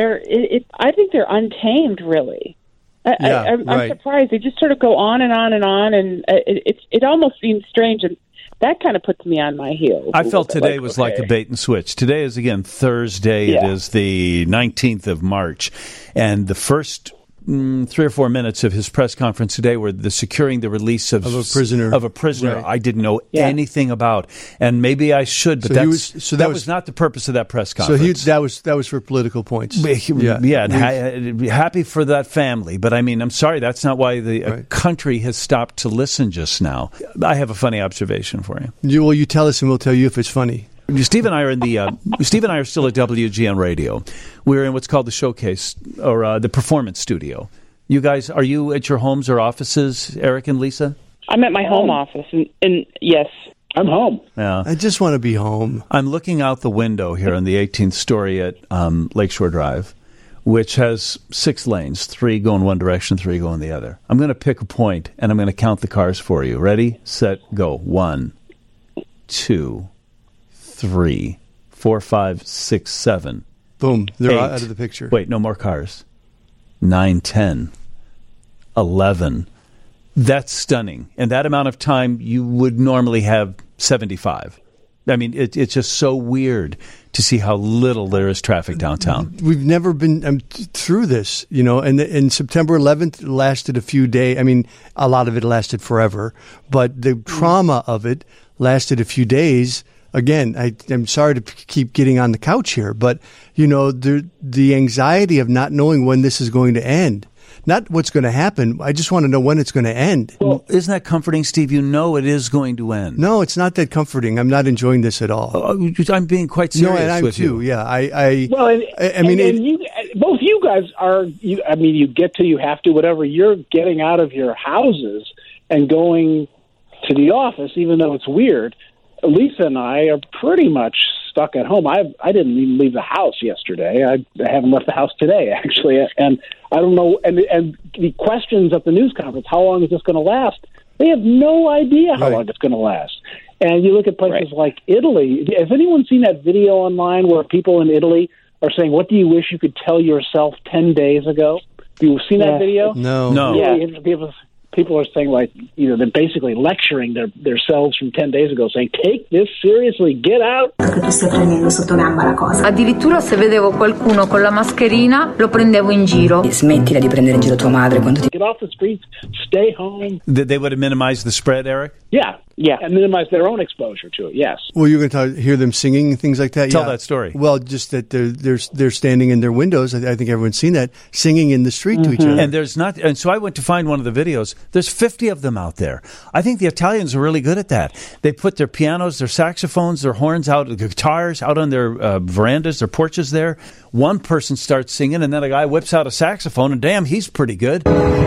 I think they're untamed, really. I'm surprised. They just sort of go on and on and on, and it almost seems strange, and that kind of puts me on my heels. I felt today was like a bait and switch. Today is, again, Thursday. Yeah. It is the 19th of March, and the first 3 or 4 minutes of his press conference today were the securing the release of a prisoner. Right. I didn't know anything about, and maybe I should, but that was not the purpose of that press conference. So that was for political points. Happy for that family, but I mean, I'm sorry, that's not why the country has stopped to listen just now. I have a funny observation for you. You tell us, and we'll tell you if it's funny. Steve and I are Steve and I are still at WGN Radio. We're in what's called the showcase, or the performance studio. You guys, are you at your homes or offices, Eric and Lisa? I'm at my home office, and yes, I'm home. Yeah, I just want to be home. I'm looking out the window here on the 18th story at Lakeshore Drive, which has 6 lanes, 3 go in one direction, 3 go in the other. I'm going to pick a point, and I'm going to count the cars for you. Ready, set, go. 1, 2, 3, 4, 5, 6, 7. Boom. They're 8. out of the picture. Wait, no more cars. 9, 10, 11. That's stunning. In that amount of time, you would normally have 75. I mean, it's just so weird to see how little there is traffic downtown. We've never been through this, and September 11th lasted a few days. I mean, a lot of it lasted forever, but the trauma of it lasted a few days. Again, I'm sorry to keep getting on the couch here, but, the anxiety of not knowing when this is going to end. not what's going to happen. I just want to know when it's going to end. Well, isn't that comforting, Steve? You know it is going to end. No, it's not that comforting. I'm not enjoying this at all. I'm being quite serious and I'm with too. you. Yeah, both you guys are. You get to, you have to, whatever. You're getting out of your houses and going to the office, even though it's weird. Lisa and I are pretty much stuck at home. I didn't even leave the house yesterday. I haven't left the house today, actually. And I don't know. And the questions at the news conference, how long is this going to last? They have no idea how long it's going to last. And you look at places like Italy. Has anyone seen that video online where people in Italy are saying, "What do you wish you could tell yourself 10 days ago?" Have you seen that video? No. Yeah, people are saying, like, they're basically lecturing themselves from 10 days ago, saying, take this seriously, get out. Tu stai prendendo sotto gamba la cosa. Addirittura se vedevo qualcuno con la mascherina lo prendevo in giro. Smettila di prendere in giro tua madre quando ti... Get off the streets, stay home. They would have minimized the spread, Eric? Yeah, and minimize their own exposure to it, yes. Well, you're going to hear them singing and things like that? Tell that story. Well, just that they're standing in their windows. I think everyone's seen that, singing in the street to each other. And so I went to find one of the videos. There's 50 of them out there. I think the Italians are really good at that. They put their pianos, their saxophones, their horns out, their guitars out on their verandas, their porches there. One person starts singing, and then a guy whips out a saxophone, and damn, he's pretty good.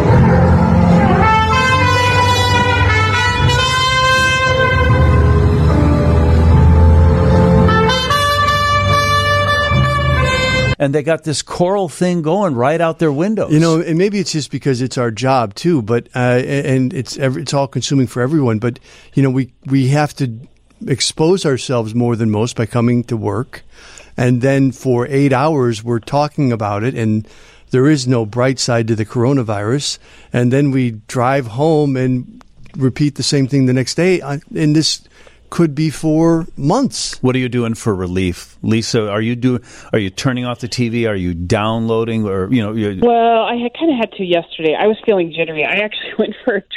And they got this choral thing going right out their windows. And maybe it's just because it's our job too, but and it's all consuming for everyone. But we have to expose ourselves more than most by coming to work, and then for 8 hours we're talking about it, and there is no bright side to the coronavirus. And then we drive home and repeat the same thing the next day, and this could be for months. What are you doing for relief, Lisa? Are you turning off the TV? Are you downloading, or Well, I kind of had to yesterday. I was feeling jittery. I actually went for a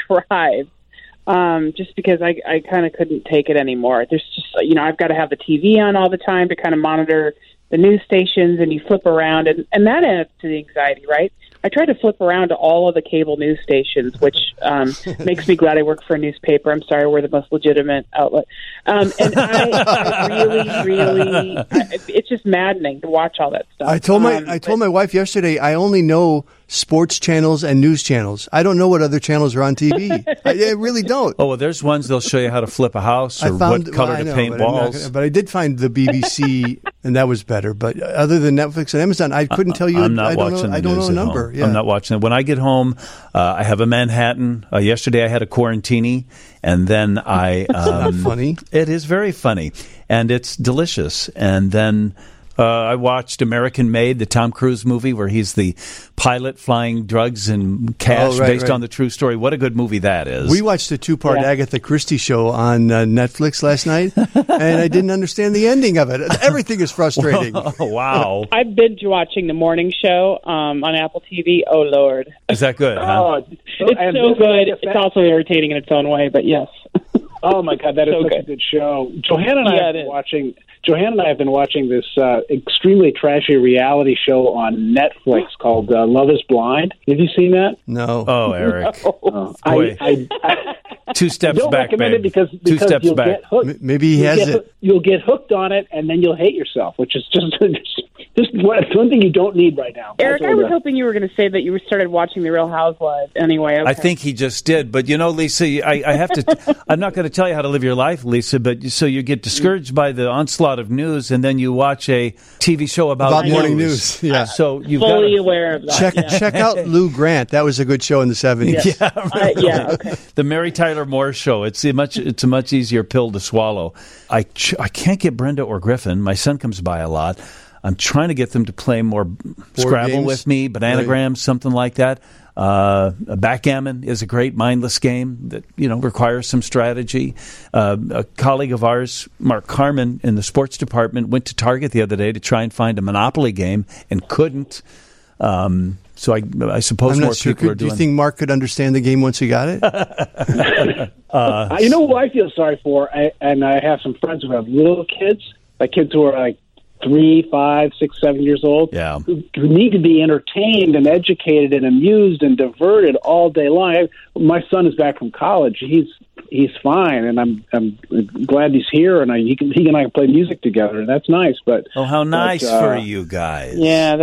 drive, just because I kind of couldn't take it anymore. There's just I've got to have the TV on all the time to kind of monitor the news stations, and you flip around, and that adds to the anxiety, right? I try to flip around to all of the cable news stations, which makes me glad I work for a newspaper. I'm sorry, we're the most legitimate outlet. And I really, it's just maddening to watch all that stuff. I told my wife yesterday, I only know sports channels and news channels. I don't know what other channels are on TV. I really don't. Oh, well, there's ones they'll show you how to flip a house or what color to paint walls. But I did find the BBC, and that was better. But other than Netflix and Amazon, I couldn't tell you. I'm not watching the news. I don't know a number. Yeah. I'm not watching it. When I get home, I have a Manhattan. Yesterday I had a Quarantini, and then I... not funny. It is very funny, and it's delicious. And then... I watched American Made, the Tom Cruise movie where he's the pilot flying drugs and cash based on the true story. What a good movie that is. We watched the 2-part Agatha Christie show on Netflix last night, and I didn't understand the ending of it. Everything is frustrating. Wow. I've binge watching the morning show on Apple TV. Oh, Lord. Is that good? It's so good. It's also irritating in its own way, but yes. Oh, my God, that is such a good show. Johanna and I have been watching this extremely trashy reality show on Netflix called Love is Blind. Have you seen that? No. Oh, Eric. No. Boy. Two steps back, recommend babe. it because Two steps you'll back. Get hooked. Maybe he has it. You'll get hooked on it, and then you'll hate yourself, which is just one thing you don't need right now. Eric, I was hoping you were going to say that you started watching The Real Housewives. Anyway, okay. I think he just did. But, Lisa, I have to – I'm not going to tell you how to live your life, Lisa, but so you get discouraged by the onslaught of news, and then you watch a TV show about morning news. Yeah. So you've fully aware of that. Check out Lou Grant. That was a good show in the 70s. Yeah, okay. The Mary Tyler Moore Show. It's a much easier pill to swallow. I can't get Brenda or Griffin. My son comes by a lot. I'm trying to get them to play more Scrabble games with me, Bananagrams, something like that. Backgammon is a great mindless game that requires some strategy. A colleague of ours, Mark Carmen, in the sports department, went to Target the other day to try and find a Monopoly game and couldn't. So I suppose more people are doing. Do you think Mark could understand the game once he got it? You know who I feel sorry for, and I have some friends who have little kids, like kids who are like 3, 5, 6, 7 years old, who need to be entertained and educated and amused and diverted all day long. My son is back from college. He's fine, and I'm glad he's here, and he and I can play music together, and that's nice. But how nice for you guys! Yeah,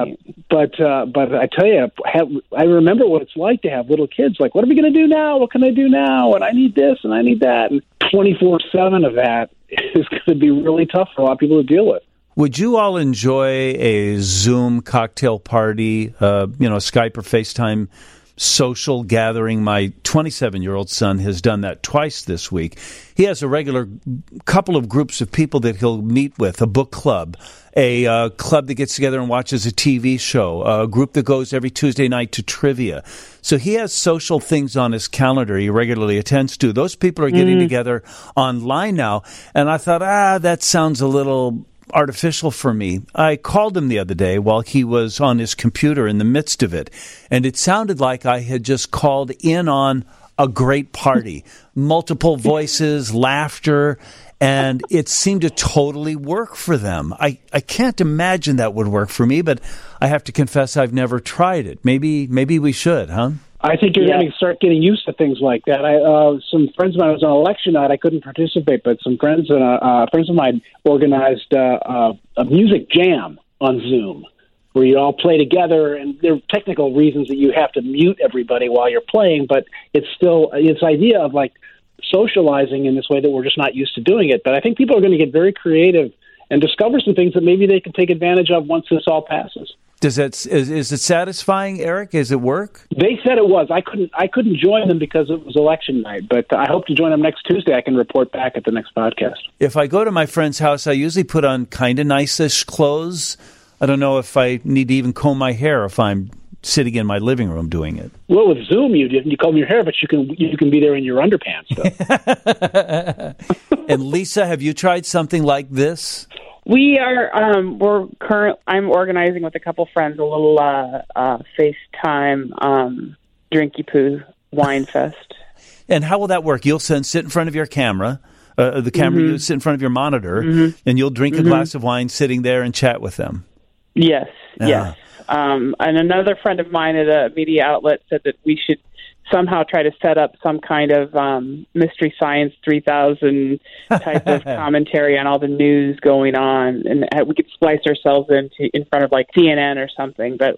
But I tell you, I remember what it's like to have little kids. Like, what are we going to do now? What can I do now? And I need this, and I need that. And 24/7 of that is going to be really tough for a lot of people to deal with. Would you all enjoy a Zoom cocktail party, Skype or FaceTime social gathering? My 27-year-old son has done that twice this week. He has a regular couple of groups of people that he'll meet with, a book club, a club that gets together and watches a TV show, a group that goes every Tuesday night to trivia. So he has social things on his calendar he regularly attends to. Those people are getting together online now, and I thought, that sounds a little artificial for me. I called him the other day while he was on his computer in the midst of it, and it sounded like I had just called in on a great party. Multiple voices, laughter, and it seemed to totally work for them. I can't imagine that would work for me, but I have to confess I've never tried it. Maybe we should, huh? I think you're going to start getting used to things like that. Some friends of mine, it was on election night, I couldn't participate, but some friends of mine organized a music jam on Zoom where you all play together, and there are technical reasons that you have to mute everybody while you're playing, but it's still this idea of like socializing in this way that we're just not used to doing it. But I think people are going to get very creative and discover some things that maybe they can take advantage of once this all passes. Is it satisfying, Eric? Does it work? They said it was. I couldn't join them because it was election night, but I hope to join them next Tuesday. I can report back at the next podcast. If I go to my friend's house, I usually put on kind of nice-ish clothes. I don't know if I need to even comb my hair if I'm sitting in my living room doing it. Well, with Zoom, you comb your hair, but you can be there in your underpants, though. And Lisa, have you tried something like this? We are. I'm organizing with a couple friends a little FaceTime drinky poo wine fest. And how will that work? You'll sit in front of your camera. The camera, you sit in front of your monitor, and you'll drink a glass of wine sitting there and chat with them. Yes, yes. And another friend of mine at a media outlet said that we should somehow try to set up some kind of Mystery Science 3000 type of commentary on all the news going on, and we could splice ourselves in front of like CNN or something. But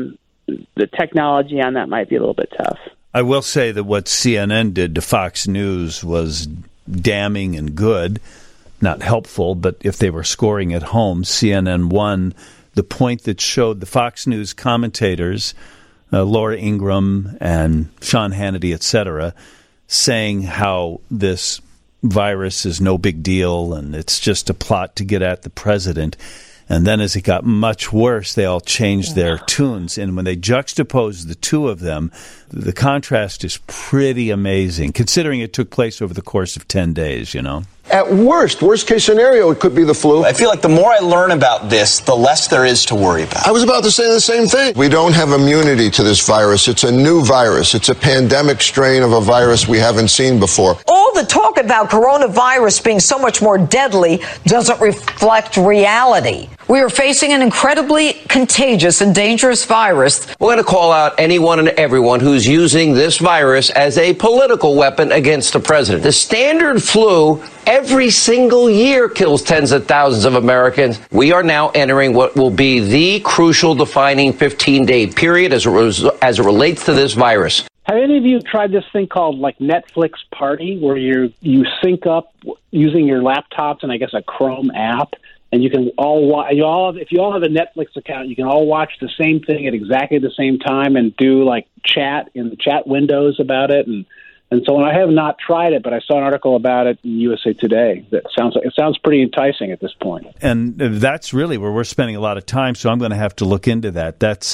the technology on that might be a little bit tough. I will say that what CNN did to Fox News was damning and good, not helpful, but if they were scoring at home, CNN won the point that showed the Fox News commentators, Laura Ingraham and Sean Hannity, etc., saying how this virus is no big deal and it's just a plot to get at the president. And then as it got much worse, they all changed their tunes. And when they juxtaposed the two of them, the contrast is pretty amazing, considering it took place over the course of 10 days, you know? At worst case scenario, it could be the flu. I feel like the more I learn about this, the less there is to worry about. I was about to say the same thing. We don't have immunity to this virus. It's a new virus. It's a pandemic strain of a virus we haven't seen before. All the talk about coronavirus being so much more deadly doesn't reflect reality. We are facing an incredibly contagious and dangerous virus. We're going to call out anyone and everyone who's using this virus as a political weapon against the president. The standard flu every single year kills tens of thousands of Americans. We are now entering what will be the crucial defining 15-day period as it relates to this virus. Have any of you tried this thing called like Netflix Party, where you sync up using your laptops and I guess a Chrome app, and you can if you all have a Netflix account, you can all watch the same thing at exactly the same time and do like chat in the chat windows about it and so on. I have not tried it, but I saw an article about it in USA Today. It sounds pretty enticing at this point. And that's really where we're spending a lot of time. So I'm going to have to look into that. That's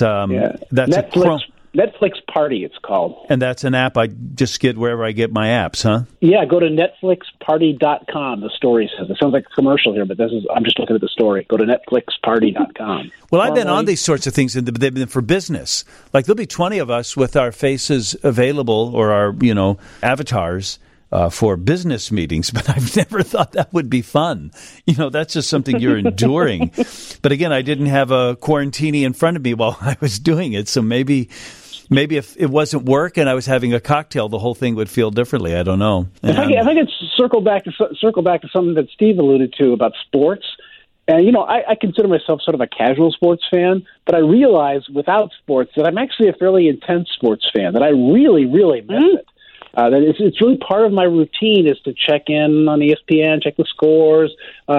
Netflix Party, it's called. And that's an app I just get wherever I get my apps, huh? Yeah, go to netflixparty.com, the story says. It sounds like a commercial here, but I'm just looking at the story. Go to netflixparty.com. Well, I've been on these sorts of things, and they've been for business. Like, there'll be 20 of us with our faces available or our, avatars for business meetings, but I've never thought that would be fun. That's just something you're enduring. But again, I didn't have a quarantini in front of me while I was doing it, so maybe if it wasn't work and I was having a cocktail, the whole thing would feel differently. I don't know. If I could circle back to something that Steve alluded to about sports. And, I consider myself sort of a casual sports fan, but I realize without sports that I'm actually a fairly intense sports fan, that I really, really miss it. That it's really part of my routine is to check in on ESPN, check the scores,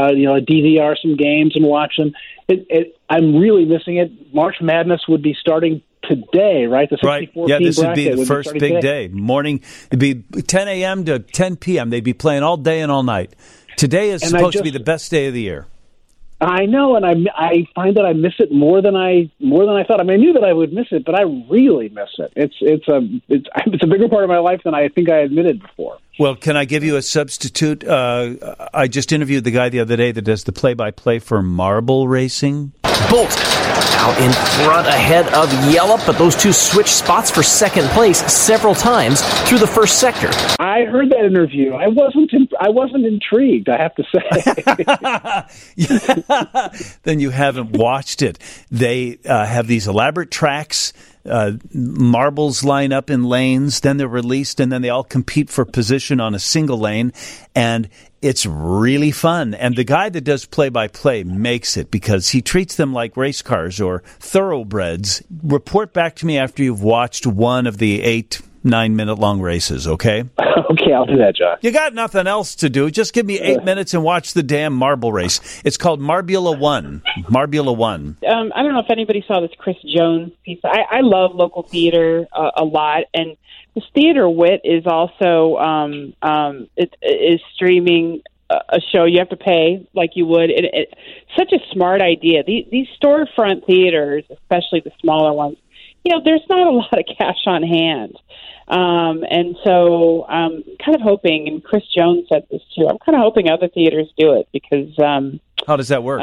DVR some games and watch them. I'm really missing it. March Madness would be starting today, right? The 64 Yeah, this would be the would first be big day. Morning, it'd be 10 a.m. to 10 p.m. They'd be playing all day and all night. Today is supposed to be the best day of the year. I know, and I find that I miss it more than I thought. I mean, I knew that I would miss it, but I really miss it. It's a bigger part of my life than I think I admitted before. Well, can I give you a substitute? I just interviewed the guy the other day that does the play-by-play for marble racing. Bolt out in front ahead of Yellup, but those two switched spots for second place several times through the first sector. I heard that interview. I wasn't intrigued, I have to say. Then you haven't watched it. They have these elaborate tracks. Marbles line up in lanes, then they're released, and then they all compete for position on a single lane, and it's really fun. And the guy that does play-by-play makes it because he treats them like race cars or thoroughbreds. Report back to me after you've watched one of the 8-9 minute long races, okay? Okay, I'll do that, John. You got nothing else to do. Just give me 8 minutes and watch the damn marble race. It's called Marbula One. Marbula One. I don't know if anybody saw this Chris Jones piece. I love local theater a lot, and this Theater Wit is also it is streaming a show. You have to pay like you would. It's such a smart idea. These storefront theaters, especially the smaller ones, there's not a lot of cash on hand. And so I'm kind of hoping, and Chris Jones said this too, I'm kind of hoping other theaters do it because how does that work?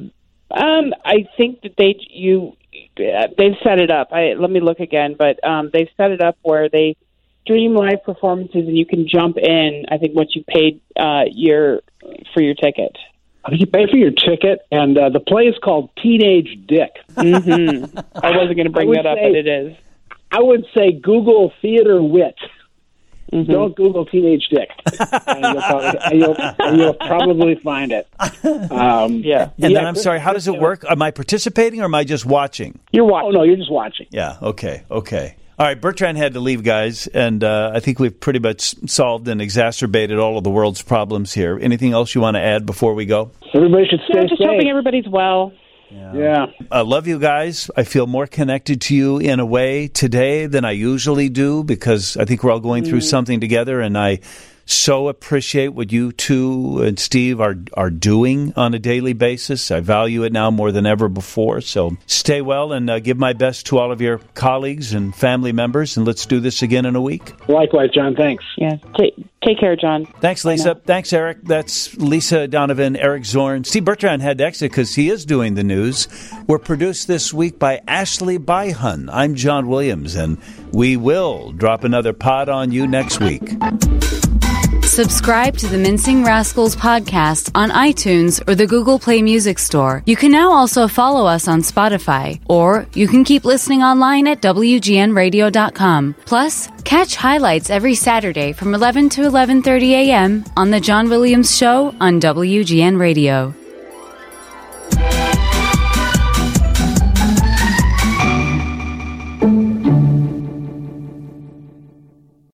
I think that they've set it up. Let me look again, but they've set it up where they stream live performances and you can jump in, I think, once you paid for your ticket. I think you pay for your ticket, and the play is called Teenage Dick. Mm-hmm. I wasn't going to bring that up, but it is. I would say Google Theater Wit. Mm-hmm. Don't Google Teenage Dick. and you'll probably find it. Yeah. And then, I'm sorry, how does it work? Am I participating or am I just watching? You're watching. Oh, no, you're just watching. Yeah, okay. All right, Bertrand had to leave, guys, and I think we've pretty much solved and exacerbated all of the world's problems here. Anything else you want to add before we go? Everybody should stay safe. Just hoping everybody's well. Yeah. I love you guys. I feel more connected to you in a way today than I usually do because I think we're all going through something together, and I so appreciate what you two and Steve are doing on a daily basis. I value it now more than ever before. So stay well and give my best to all of your colleagues and family members, and let's do this again in a week. Likewise, John. Thanks. Yeah. Take care, John. Thanks, Lisa. Thanks, Eric. That's Lisa Donovan, Eric Zorn. Steve Bertrand had to exit because he is doing the news. We're produced this week by Ashley Byhun. I'm John Williams, and we will drop another pod on you next week. Subscribe to the Mincing Rascals podcast on iTunes or the Google Play Music Store. You can now also follow us on Spotify, or you can keep listening online at WGNradio.com. Plus, catch highlights every Saturday from 11 to 11:30 a.m. on The John Williams Show on WGN Radio.